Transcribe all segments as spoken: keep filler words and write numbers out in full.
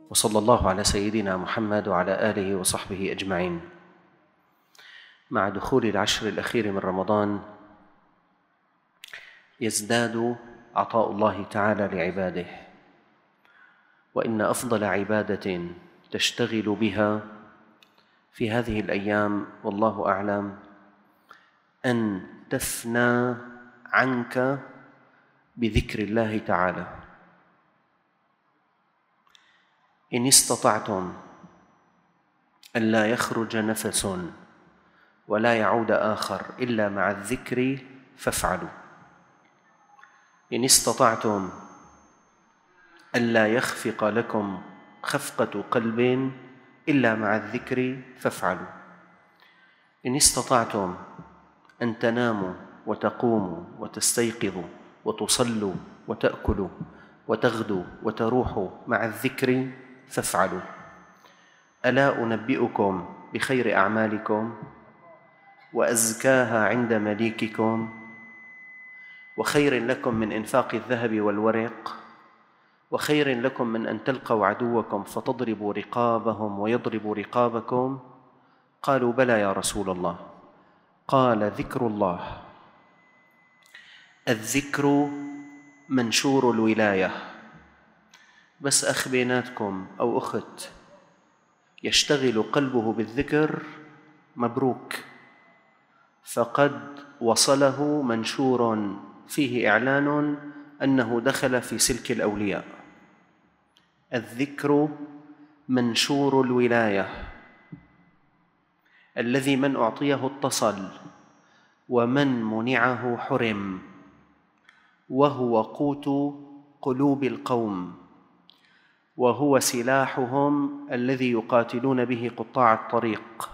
وصلى الله على سيدنا محمد وعلى آله وصحبه أجمعين. مع دخول العشر الأخير من رمضان يزداد عطاء الله تعالى لعباده، وإن أفضل عبادة تشتغل بها في هذه الأيام والله أعلم أن تفنى عنك بذكر الله تعالى. إن استطعتم ألا يخرج نفس ولا يعود آخر إلا مع الذكر فافعلوا. إن استطعتم ألا يخفق لكم خفقة قلب إلا مع الذكر فافعلوا. إن استطعتم أن تناموا وتقوموا وتستيقظوا وتصلوا وتأكلوا وتغدوا وتروحوا مع الذكر فافعلوا. ألا أنبئكم بخير أعمالكم وأزكاها عند مليككم، وخير لكم من إنفاق الذهب والورق، وخير لكم من أن تلقوا عدوكم فتضربوا رقابهم ويضربوا رقابكم؟ قالوا بلى يا رسول الله. قال ذكر الله. الذكر منشور الولاية. بس أخ بيناتكم أو أخت يشتغل قلبه بالذكر مبروك، فقد وصله منشور فيه إعلان أنه دخل في سلك الأولياء. الذكر منشور الولاية، الذي من أعطيه اتصل ومن منعه حرم، وهو قوت قلوب القوم، وهو سلاحهم الذي يقاتلون به قطاع الطريق،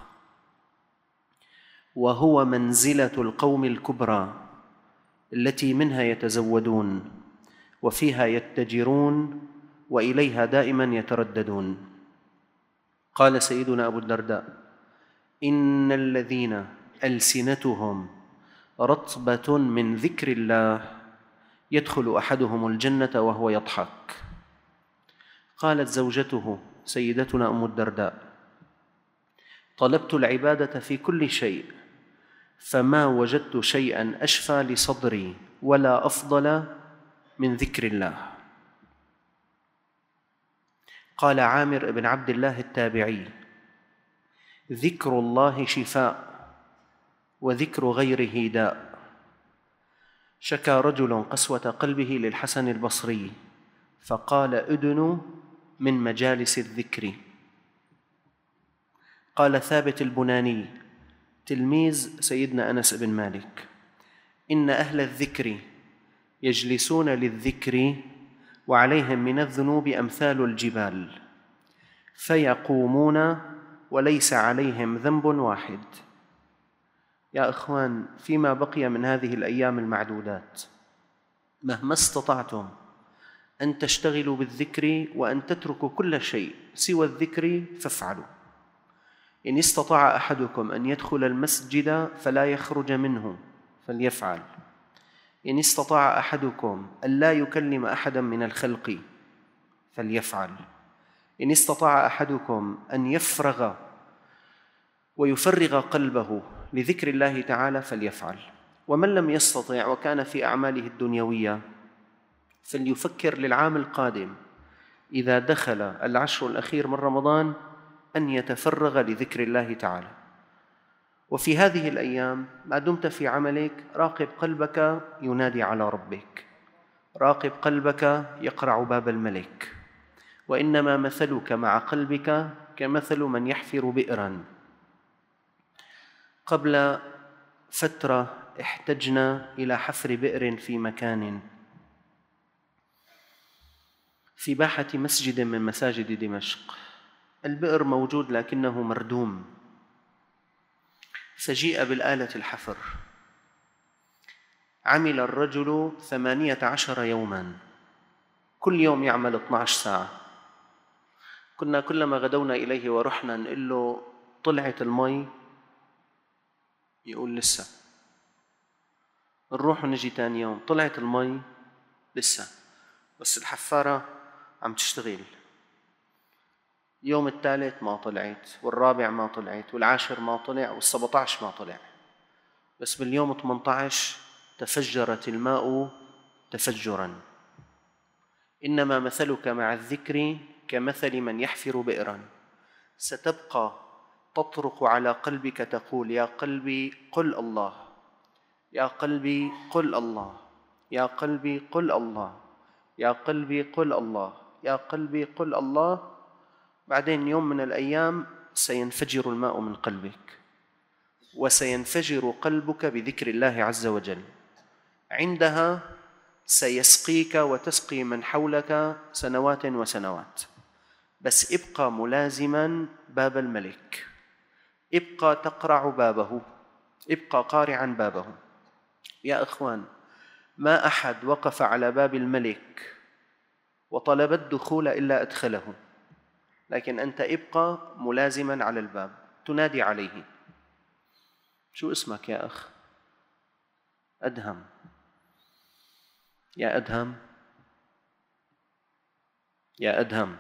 وهو منزلة القوم الكبرى التي منها يتزودون وفيها يتجرون وإليها دائما يترددون. قال سيدنا أبو الدرداء: إن الذين ألسنتهم رطبة من ذكر الله يدخل أحدهم الجنة وهو يضحك. قالت زوجته سيدتنا أم الدرداء: طلبت العبادة في كل شيء فما وجدت شيئا أشفى لصدري ولا أفضل من ذكر الله. قال عامر بن عبد الله التابعي: ذكر الله شفاء وذكر غيره داء. شكى رجل قسوة قلبه للحسن البصري فقال: أدنوا من مجالس الذكر. قال ثابت البناني تلميذ سيدنا أنس بن مالك: إن أهل الذكر يجلسون للذكر وعليهم من الذنوب أمثال الجبال، فيقومون وليس عليهم ذنب واحد. يا إخوان، فيما بقي من هذه الأيام المعدودات مهما استطعتم أن تشتغلوا بالذكر وأن تتركوا كل شيء سوى الذكر فافعلوا. إن استطاع أحدكم أن يدخل المسجد فلا يخرج منه فليفعل. إن استطاع أحدكم أن لا يكلم أحدا من الخلق فليفعل. إن استطاع أحدكم أن يفرغ ويفرغ قلبه لذكر الله تعالى فليفعل. ومن لم يستطع وكان في أعماله الدنيوية فليفكر للعام القادم إذا دخل العشر الأخير من رمضان أن يتفرغ لذكر الله تعالى. وفي هذه الأيام ما دمت في عملك راقب قلبك ينادي على ربك، راقب قلبك يقرع باب الملك. وإنما مثلك مع قلبك كمثل من يحفر بئرا. قبل فترة احتجنا إلى حفر بئر في مكان في باحة مسجد من مساجد دمشق. البئر موجود لكنه مردوم، فجيء بالآلة الحفر. عمل الرجل ثمانية عشر يوما، كل يوم يعمل اثنتي عشرة ساعة. كنا كلما غدونا إليه ورحنا نقول له: طلعت المي؟ يقول: لسه. نروح ونجي تاني يوم: طلعت المي؟ لسه. بس الحفارة عم تشتغل. اليوم الثالث ما طلعت، والرابع ما طلعت، والعاشر ما طلع، والسبعة عشر ما طلع، بس باليوم ثمانية عشر تفجرت الماء تفجرا. إنما مثلك مع الذكر كمثل من يحفر بئرا، ستبقى تطرق على قلبك تقول: يا قلبي قل الله، يا قلبي قل الله، يا قلبي قل الله، يا قلبي قل الله، يا قلبي قل الله. بعدين يوم من الأيام سينفجر الماء من قلبك، وسينفجر قلبك بذكر الله عز وجل. عندها سيسقيك وتسقي من حولك سنوات وسنوات. بس ابقى ملازما باب الملك، ابقى تقرع بابه، ابقى قارعا بابه. يا إخوان، ما أحد وقف على باب الملك وطلب الدخول إلا أدخله، لكن أنت ابقى ملازما على الباب تنادي عليه. شو اسمك يا أخ؟ أدهم. يا أدهم، يا أدهم.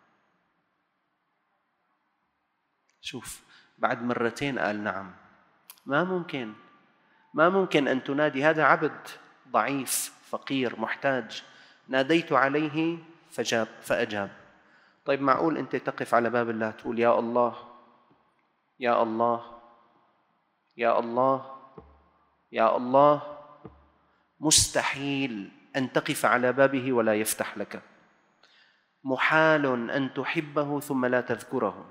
شوف، بعد مرتين قال نعم. ما ممكن، ما ممكن أن تنادي، هذا عبد ضعيف فقير محتاج، ناديت عليه فجاب فأجاب. طيب معقول أنت تقف على باب الله تقول يا الله يا الله يا الله يا الله؟ مستحيل أن تقف على بابه ولا يفتح لك، محال أن تحبه ثم لا تذكره،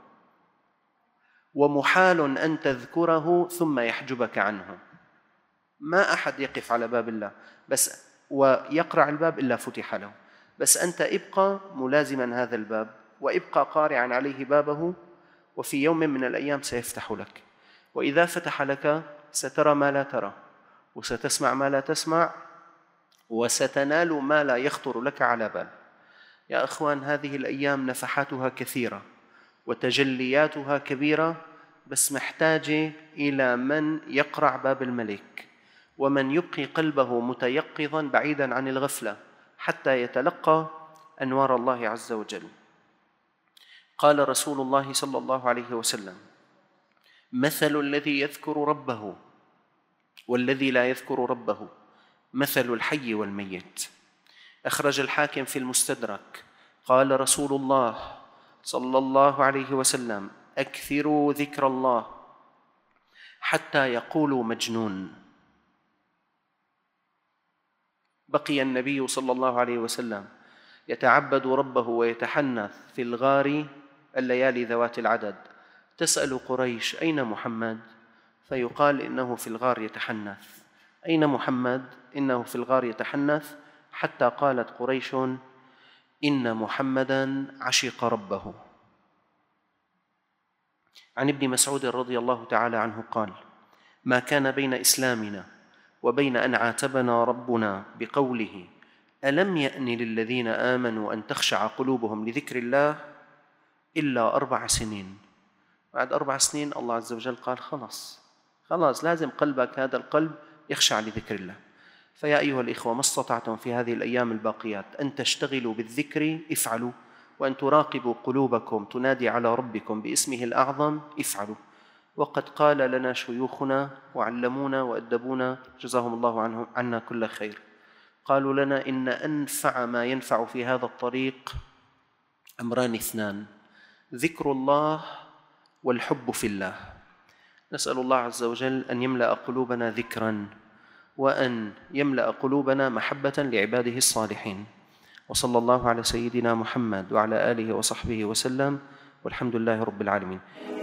ومحال أن تذكره ثم يحجبك عنه. ما أحد يقف على باب الله بس ويقرع الباب إلا فتح له. بس أنت ابقى ملازما هذا الباب، وابقى قارعا عليه بابه، وفي يوم من الأيام سيفتح لك. وإذا فتح لك سترى ما لا ترى، وستسمع ما لا تسمع، وستنال ما لا يخطر لك على بال. يا أخوان، هذه الأيام نفحاتها كثيرة وتجلياتها كبيرة، بس محتاجة إلى من يقرع باب الملك، ومن يبقي قلبه متيقظا بعيدا عن الغفلة حتى يتلقى أنوار الله عز وجل. قال رسول الله صلى الله عليه وسلم: مثل الذي يذكر ربه والذي لا يذكر ربه مثل الحي والميت. أخرج الحاكم في المستدرك. قال رسول الله صلى الله عليه وسلم: أكثروا ذكر الله حتى يقولوا مجنون. بقي النبي صلى الله عليه وسلم يتعبد ربه ويتحنث في الغار الليالي ذوات العدد. تسأل قريش: أين محمد؟ فيقال: إنه في الغار يتحنث. أين محمد؟ إنه في الغار يتحنث. حتى قالت قريش: إن محمداً عشق ربه. عن ابن مسعود رضي الله تعالى عنه قال: ما كان بين إسلامنا وبين أن عاتبنا ربنا بقوله: ألم يأن للذين آمنوا أن تخشع قلوبهم لذكر الله، إلا أربع سنين. بعد أربع سنين الله عز وجل قال: خلاص خلاص لازم قلبك، هذا القلب يخشع لذكر الله. فيا أيها الإخوة، ما استطعتم في هذه الأيام الباقيات أن تشتغلوا بالذكر افعلوا، وأن تراقبوا قلوبكم تنادي على ربكم باسمه الأعظم افعلوا. وقد قال لنا شيوخنا وعلمونا وأدبونا جزاهم الله عنه عنا كل خير، قالوا لنا: إن أنفع ما ينفع في هذا الطريق أمران اثنان: ذكر الله والحب في الله. نسأل الله عز وجل أن يملأ قلوبنا ذكراً، وأن يملأ قلوبنا محبة لعباده الصالحين. وصلى الله على سيدنا محمد وعلى آله وصحبه وسلم، والحمد لله رب العالمين.